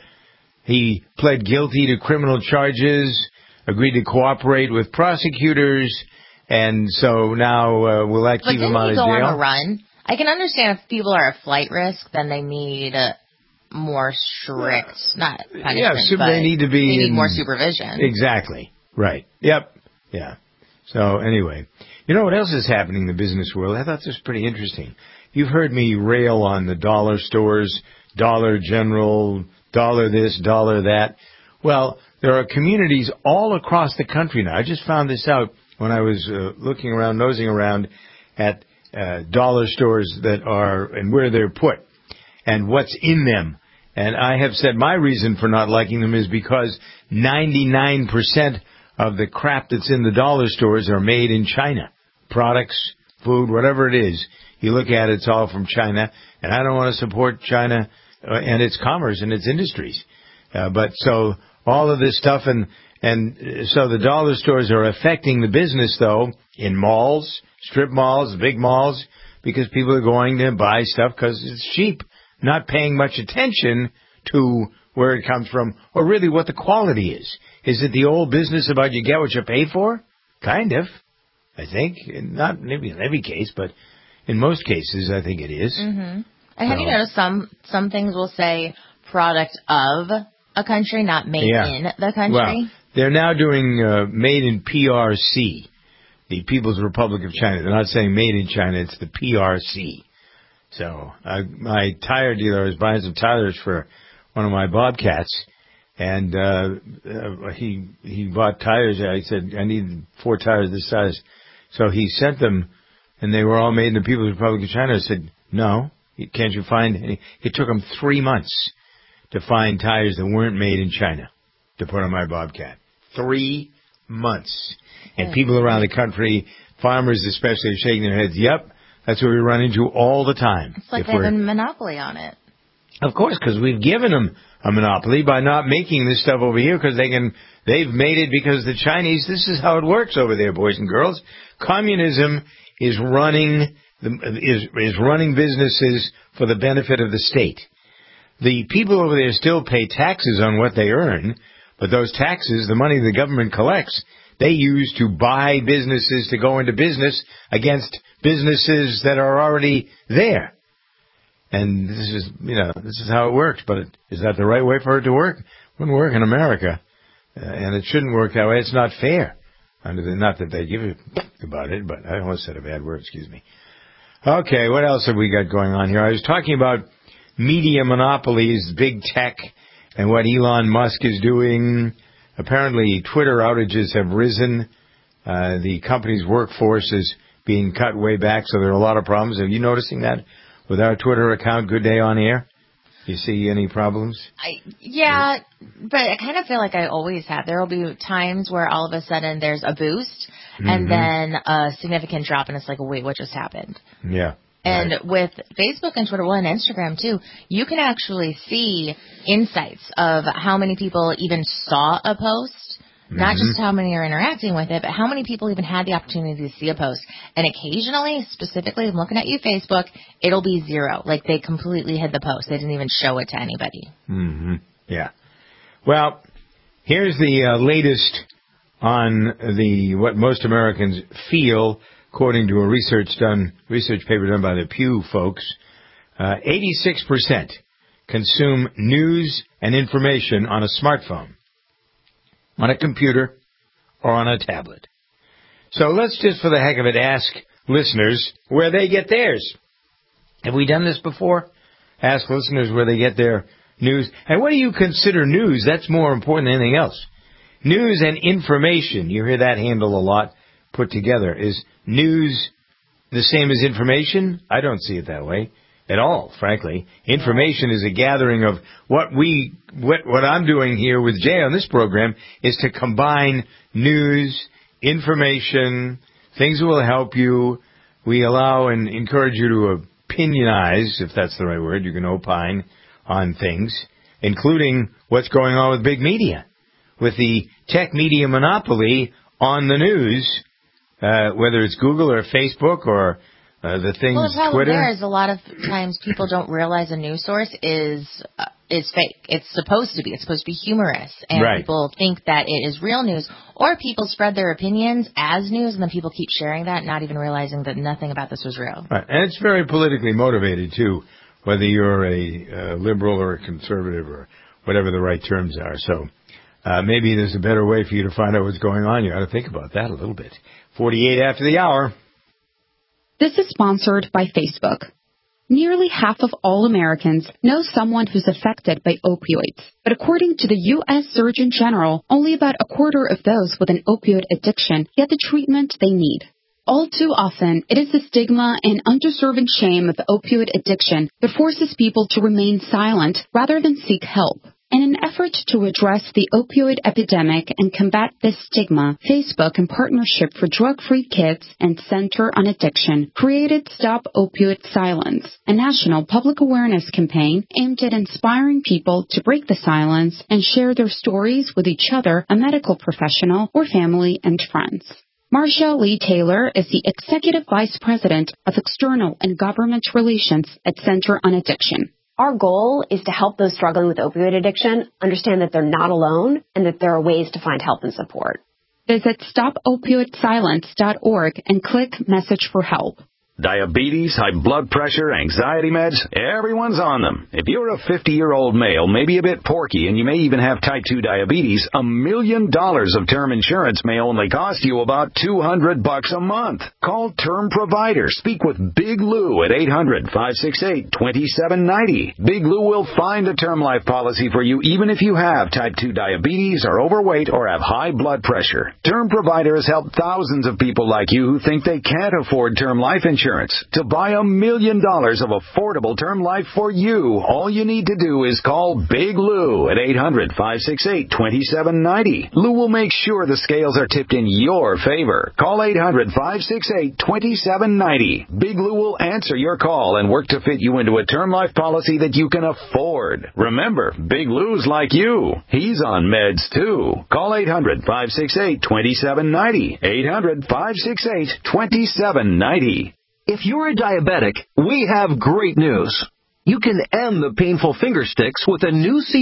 B: He pled guilty to criminal charges, agreed to cooperate with prosecutors, and so now uh, will that
C: But
B: keep
C: didn't
B: him out
C: he
B: of
C: go
B: jail?
C: on a run? I can understand if people are a flight risk, then they need uh, more strict, not punishment,
B: Yeah, so
C: but
B: they need to be
C: they need
B: in-
C: more supervision.
B: Exactly. Right. Yep. Yeah. So anyway, you know what else is happening in the business world? I thought this was pretty interesting. You've heard me rail on the dollar stores, Dollar General, dollar this, dollar that. Well, there are communities all across the country now. I just found this out when I was uh, looking around, nosing around at uh, dollar stores that are, and where they're put, and what's in them. And I have said my reason for not liking them is because ninety-nine percent of the crap that's in the dollar stores are made in China. Products, food, whatever it is. You look at it, it's all from China. And I don't want to support China uh, and its commerce and its industries. Uh, but so all of this stuff, and, and so the dollar stores are affecting the business, though, in malls, strip malls, big malls, because people are going to buy stuff because it's cheap, not paying much attention to where it comes from or really what the quality is. Is it the old business about you get what you pay for? Kind of, I think. Not maybe in every case, but in most cases, I think it is.
C: Mm-hmm. And have
B: So-
C: you noticed some some things will say product of a country, not made
B: Yeah.
C: in the country?
B: Well, they're now doing uh, made in P R C, the People's Republic of China. They're not saying made in China, it's the P R C. So uh, my tire dealer was buying some tires for one of my Bobcats, and uh, uh, he he bought tires. I said, I need four tires this size. So he sent them, and they were all made in the People's Republic of China. I said, no, can't you find any? It took them three months to find tires that weren't made in China to put on my Bobcat. Three months. And people around the country, farmers especially, are shaking their heads. Yep, that's what we run into all the time.
C: It's like
B: If
C: they have
B: we're-
C: a monopoly on it.
B: Of course, because we've given them a monopoly by not making this stuff over here because they can, they've made it because the Chinese, this is how it works over there, boys and girls. Communism is running, the, is, is running businesses for the benefit of the state. The people over there still pay taxes on what they earn, but those taxes, the money the government collects, they use to buy businesses to go into business against businesses that are already there. And this is, you know, this is how it works. But is that the right way for it to work? It wouldn't work in America. Uh, and it shouldn't work that way. It's not fair. Under the, not that they give a about it, but I almost said a bad word, excuse me. Okay, what else have we got going on here? I was talking about media monopolies, big tech, and what Elon Musk is doing. Apparently, Twitter outages have risen. Uh, the company's workforce is being cut way back, so there are a lot of problems. Are you noticing that with our Twitter account, Good Day On Air? You see any problems?
C: I, yeah, but I kind of feel like I always have. There will be times where all of a sudden there's a boost
B: Mhm.
C: and then a significant drop, and it's like, wait, what just happened?
B: Yeah.
C: And
B: Right.
C: with Facebook and Twitter, well, and Instagram too, you can actually see insights of how many people even saw a post, not
B: Mhm.
C: just how many are interacting with it, but how many people even had the opportunity to see a post. And occasionally, specifically, I'm looking at you, Facebook, it'll be zero. Like they completely hid the post. They didn't even show it to anybody.
B: Mm-hmm. Yeah. Well, here's the uh, latest on the what most Americans feel, according to a research done research paper done by the Pew folks. Uh, eighty-six percent consume news and information on a smartphone, on a computer, or on a tablet. So let's just, for the heck of it, ask listeners where they get theirs. Have we done this before? Ask listeners where they get their news. And what do you consider news? That's more important than anything else. News and information, you hear that handle a lot put together. Is news the same as information? I don't see it that way at all, frankly. Information is a gathering of what we, what, what I'm doing here with Jay on this program is to combine news, information, things that will help you. We allow and encourage you to opinionize, if that's the right word. You can opine on things, including what's going on with big media, with the tech media monopoly on the news, uh, whether it's Google or Facebook or uh, the things,
C: Well, the problem
B: Twitter.
C: there is a lot of times people don't realize a news source is uh, is fake. It's supposed to be. It's supposed to be humorous, and
B: Right.
C: people think that it is real news, or people spread their opinions as news, and then people keep sharing that, not even realizing that nothing about this was real.
B: Right. And it's very politically motivated, too, whether you're a uh, liberal or a conservative or whatever the right terms are. So uh, maybe there's a better way for you to find out what's going on. You ought to think about that a little bit. forty-eight after the hour.
A: This is sponsored by Facebook. Nearly half of all Americans know someone who's affected by opioids. But according to the U S Surgeon General, only about a quarter of those with an opioid addiction get the treatment they need. All too often, it is the stigma and undeserving shame of opioid addiction that forces people to remain silent rather than seek help. In an effort to address the opioid epidemic and combat this stigma, Facebook, in partnership for Drug-Free Kids and Center on Addiction, created Stop Opioid Silence, a national public awareness campaign aimed at inspiring people to break the silence and share their stories with each other, a medical professional, or family and friends. Marcia Lee Taylor is the Executive Vice President of External and Government Relations at Center on Addiction.
T: Our goal is to help those struggling with opioid addiction understand that they're not alone and that there are ways to find help and support.
A: Visit stop opioid silence dot org and click Message for Help.
U: Diabetes, high blood pressure, anxiety meds, everyone's on them. If you're a fifty-year-old male, maybe a bit porky, and you may even have type two diabetes, a million dollars of term insurance may only cost you about two hundred bucks a month. Call Term Provider. Speak with Big Lou at eight hundred, five six eight, two seven nine zero. Big Lou will find a term life policy for you even if you have type two diabetes, are overweight, or have high blood pressure. Term Provider has helped thousands of people like you who think they can't afford term life insurance. To buy a million dollars of affordable term life for you, all you need to do is call Big Lou at eight hundred, five six eight, two seven nine zero. Lou will make sure the scales are tipped in your favor. Call eight hundred, five six eight, two seven nine zero. Big Lou will answer your call and work to fit you into a term life policy that you can afford. Remember, Big Lou's like you. He's on meds too. Call eight hundred, five six eight, two seven nine zero. eight hundred, five six eight, two seven nine zero.
V: If you're a diabetic, we have great news. You can end the painful finger sticks with a new C D.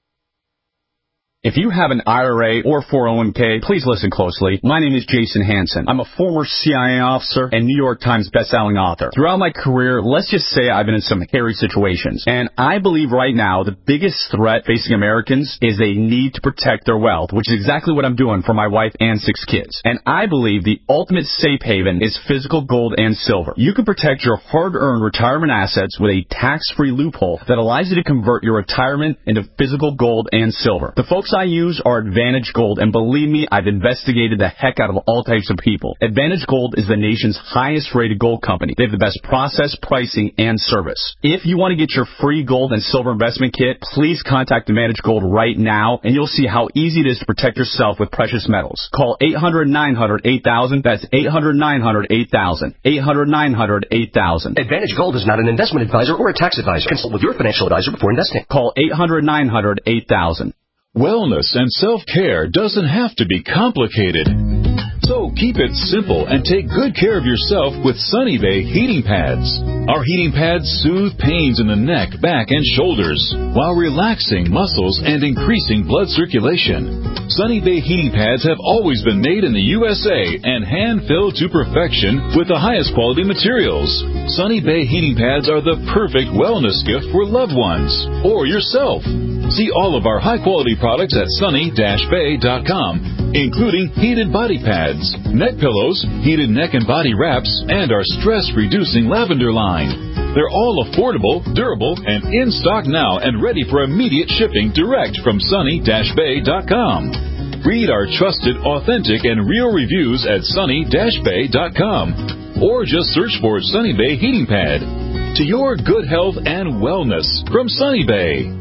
W: If you have an I R A or four oh one k, please listen closely. My name is Jason Hansen. I'm a former C I A officer and New York Times bestselling author. Throughout my career, let's just say I've been in some hairy situations. And I believe right now the biggest threat facing Americans is they need to protect their wealth, which is exactly what I'm doing for my wife and six kids. And I believe the ultimate safe haven is physical gold and silver. You can protect your hard-earned retirement assets with a tax-free loophole that allows you to convert your retirement into physical gold and silver. The folks products I use are Advantage Gold, and believe me, I've investigated the heck out of all types of people. Advantage Gold is the nation's highest-rated gold company. They have the best process, pricing, and service. If you want to get your free gold and silver investment kit, please contact Advantage Gold right now, and you'll see how easy it is to protect yourself with precious metals. Call eight hundred, nine hundred, eight thousand. That's eight hundred, nine hundred, eight thousand. eight hundred, nine hundred, eight thousand.
F: Advantage Gold is not an investment advisor or a tax advisor. Consult with your financial advisor before investing.
W: Call eight hundred, nine hundred, eight thousand.
L: Wellness and self-care doesn't have to be complicated. So keep it simple and take good care of yourself with Sunny Bay heating pads. Our heating pads soothe pains in the neck, back, and shoulders while relaxing muscles and increasing blood circulation. Sunny Bay heating pads have always been made in the U S A and hand-filled to perfection with the highest quality materials. Sunny Bay heating pads are the perfect wellness gift for loved ones or yourself. See all of our high-quality products at sunny dash bay dot com, including heated body pads, neck pillows, heated neck and body wraps, and our stress-reducing lavender line. They're all affordable, durable, and in stock now and ready for immediate shipping direct from sunny dash bay dot com. Read our trusted, authentic, and real reviews at sunny dash bay dot com or just search for Sunny Bay Heating Pad. To your good health and wellness from Sunny Bay.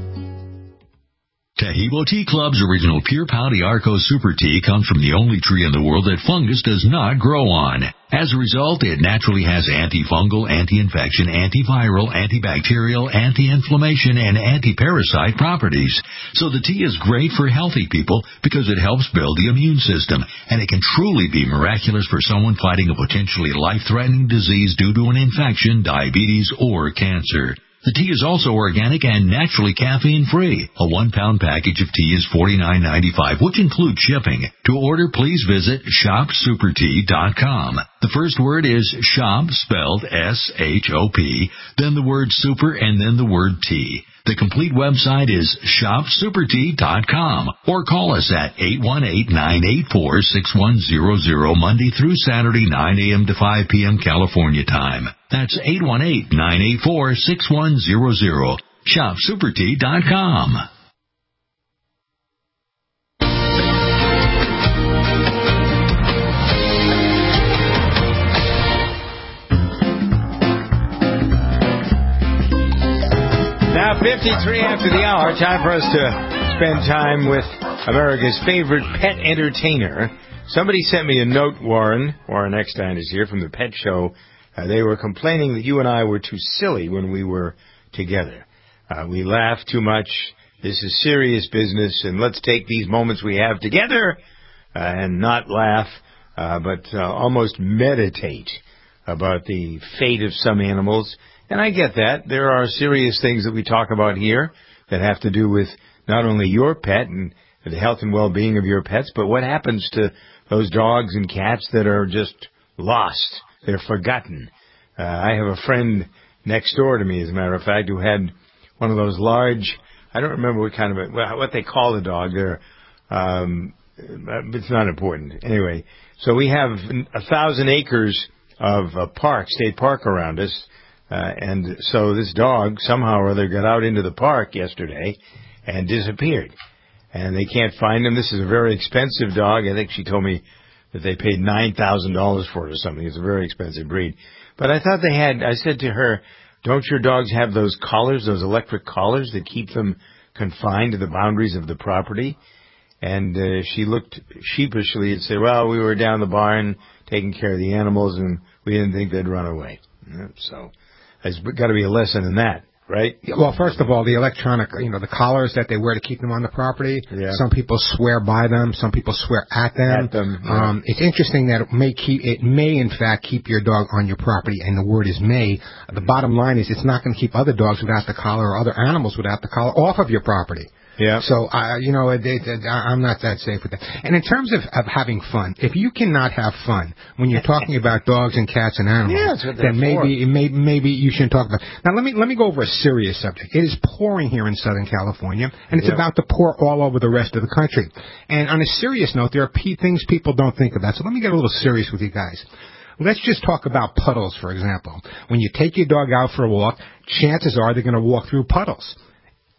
G: Tahibo Tea Club's original Pure Pau Arco Super Tea comes from the only tree in the world that fungus does not grow on. As a result, it naturally has antifungal, anti-infection, antiviral, antibacterial, anti-inflammation, and anti-parasite properties. So the tea is great for healthy people because it helps build the immune system, and it can truly be miraculous for someone fighting a potentially life-threatening disease due to an infection, diabetes, or cancer. The tea is also organic and naturally caffeine-free. A one-pound package of tea is forty-nine ninety-five, which includes shipping. To order, please visit shop super tea dot com. The first word is shop, spelled S H O P, then the word super, and then the word tea. The complete website is shop super tea dot com, or call us at eight one eight, nine eight four, six one zero zero Monday through Saturday, nine a.m. to five p.m. California time. That's eight one eight, nine eight four, six one zero zero. shop super tea dot com.
B: Now, fifty-three after the hour, time for us to spend time with America's favorite pet entertainer. Somebody sent me a note, Warren. Warren Eckstein is here from the Pet Show. Uh, they were complaining that you and I were too silly when we were together. Uh, we laugh too much. This is serious business, and let's take these moments we have together uh, and not laugh, uh, but uh, almost meditate about the fate of some animals. And I get that. There are serious things that we talk about here that have to do with not only your pet and the health and well-being of your pets, but what happens to those dogs and cats that are just lost. They're forgotten. Uh, I have a friend next door to me, as a matter of fact, who had one of those large, I don't remember what kind of, a, what they call the dog. They're, um, it's not important. Anyway, so we have a thousand acres of uh, park, state park around us. Uh, and so this dog somehow or other got out into the park yesterday and disappeared. And they can't find him. This is a very expensive dog. I think she told me that they paid nine thousand dollars for it or something. It's a very expensive breed. But I thought they had, I said to her, don't your dogs have those collars, those electric collars that keep them confined to the boundaries of the property? And uh, she looked sheepishly and said, well, we were down the barn taking care of the animals and we didn't think they'd run away. So there's got to be a lesson in that, right?
H: Well, first of all, the electronic, you know, the collars that they wear to keep them on the property, yeah. Some people swear by them, some people swear at them.
B: At them yeah.
H: um, it's interesting that it may keep, it may in fact keep your dog on your property, and the word is may. The bottom line is it's not going to keep other dogs without the collar or other animals without the collar off of your property.
B: Yeah.
H: So, uh, you know, it, it, it, I'm not that safe with that. And in terms of, of having fun, if you cannot have fun when you're talking about dogs and cats and animals,
B: yeah, that's what they're
H: then maybe, maybe maybe you shouldn't talk about it. Now, let me let me go over a serious subject. It is pouring here in Southern California, and it's
B: yep.
H: about to pour all over the rest of the country. And on a serious note, there are p- things people don't think about. So let me get a little serious with you guys. Let's just talk about puddles, for example. When you take your dog out for a walk, chances are they're going to walk through puddles.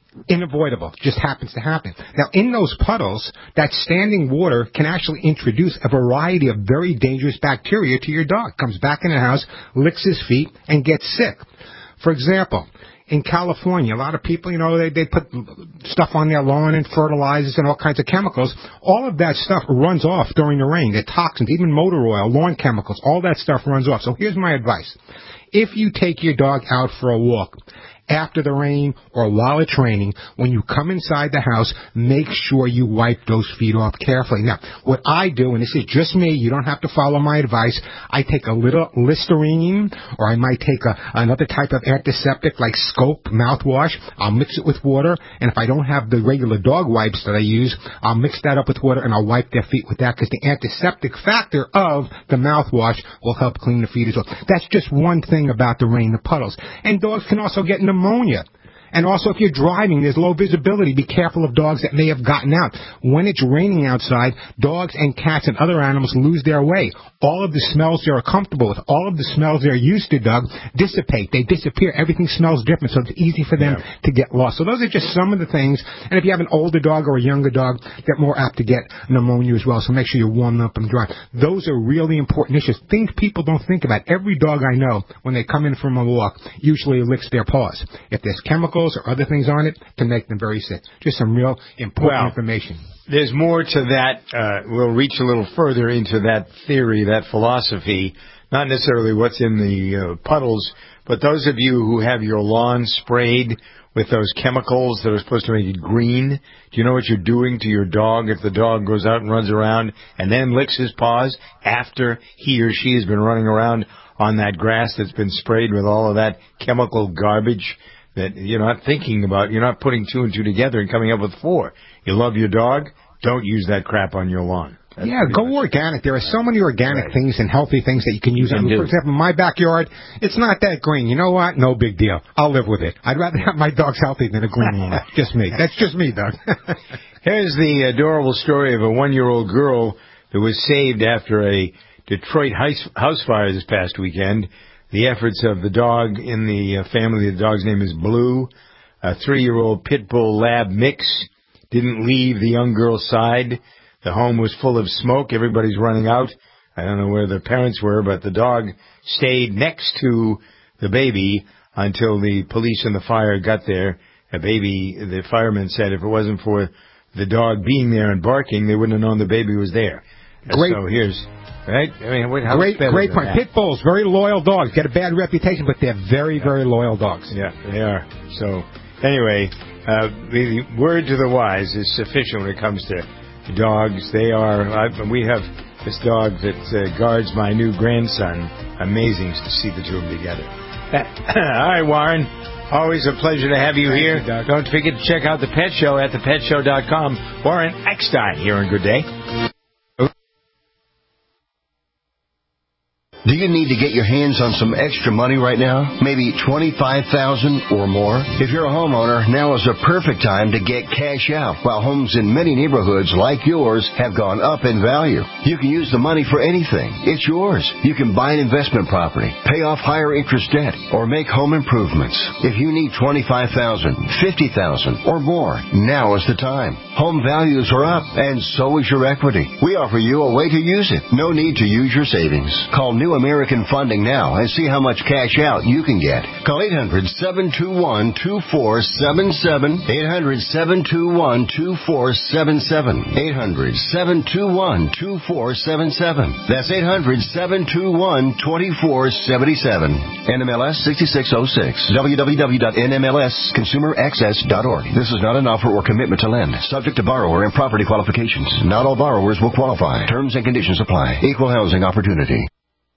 H: unavoidable. Just happens to happen. Now, in those puddles, that standing water can actually introduce a variety of very dangerous bacteria to your dog. Comes back in the house, licks his feet, and gets sick. For example, in California, a lot of people, you know, they, they put stuff on their lawn and fertilizers and all kinds of chemicals. All of that stuff runs off during the rain. The toxins, even motor oil, lawn chemicals, all that stuff runs off. So here's my advice. If you take your dog out for a walk after the rain or while it's raining, when you come inside the house, make sure you wipe those feet off carefully. Now, what I do, and this is just me, you don't have to follow my advice, I take a little Listerine, or I might take a, another type of antiseptic like Scope mouthwash. I'll mix it with water, and if I don't have the regular dog wipes that I use, I'll mix that up with water and I'll wipe their feet with that, because the antiseptic factor of the mouthwash will help clean the feet as well. That's just one thing about the rain, the puddles. And dogs can also get pneumonia. Pneumonia. And also, if you're driving, there's low visibility. Be careful of dogs that may have gotten out. When it's raining outside, dogs and cats and other animals lose their way. All of the smells they're comfortable with, all of the smells they're used to, Doug, dissipate. They disappear. Everything smells different, so it's easy for them yeah. to get lost. So those are just some of the things. And if you have an older dog or a younger dog, they're more apt to get pneumonia as well. So make sure you warm them up and dry. Those are really important issues. Things people don't think about. Every dog I know, when they come in from a walk, usually licks their paws. If there's chemicals or other things on it, can make them very sick. Just some real important well, information.
B: There's more to that. Uh, we'll reach a little further into that theory, that philosophy, not necessarily what's in the uh, puddles, but those of you who have your lawn sprayed with those chemicals that are supposed to make it green, do you know what you're doing to your dog if the dog goes out and runs around and then licks his paws after he or she has been running around on that grass that's been sprayed with all of that chemical garbage that you're not thinking about? You're not putting two and two together and coming up with four. You love your dog? Don't use that crap on your lawn. That's
H: yeah, go much. organic. There are so many organic right. things and healthy things that you can use. I mean, for example, in my backyard, it's not that green. You know what? No big deal. I'll live with it. I'd rather have my dogs healthy than a green one. Just me. That's just me, Doug.
B: Here's the adorable story of a one-year-old girl that was saved after a Detroit house fire this past weekend. The efforts of the dog in the family, the dog's name is Blue, a three-year-old pit bull lab mix, didn't leave the young girl's side. The home was full of smoke. Everybody's running out. I don't know where the parents were, but the dog stayed next to the baby until the police and the fire got there. A baby, the fireman said if it wasn't for the dog being there and barking, they wouldn't have known the baby was there.
H: Great.
B: So here's... Right? I mean, how
H: great, great point. Pit bulls, very loyal dogs. Get a bad reputation, but they're very, yeah. very loyal dogs.
B: Yeah, they are. So, anyway, uh, the word to the wise is sufficient when it comes to dogs. They are. I, we have this dog that uh, guards my new grandson. Amazing to see the two of them together. All right, Warren. Always a pleasure to have you Thank here. You, Don't forget to check out the Pet Show at the pet show dot com. Warren Eckstein here on Good Day.
I: Do you need to get your hands on some extra money right now? Maybe twenty-five thousand dollars or more? If you're a homeowner, now is a perfect time to get cash out while homes in many neighborhoods like yours have gone up in value. You can use the money for anything. It's yours. You can buy an investment property, pay off higher interest debt, or make home improvements. If you need twenty-five thousand dollars, fifty thousand dollars, or more, now is the time. Home values are up, and so is your equity. We offer you a way to use it. No need to use your savings. Call New American Funding now and see how much cash out you can get. Call eight hundred, seven two one, two four seven seven, eight hundred, seven two one, two four seven seven, eight hundred, seven two one, two four seven seven. That's eight hundred, seven two one, two four seven seven. N M L S sixty-six oh six. w w w dot n m l s consumer access dot org. This is not an offer or commitment to lend. Subject to borrower and property qualifications. Not all borrowers will qualify. Terms and conditions apply. Equal housing opportunity.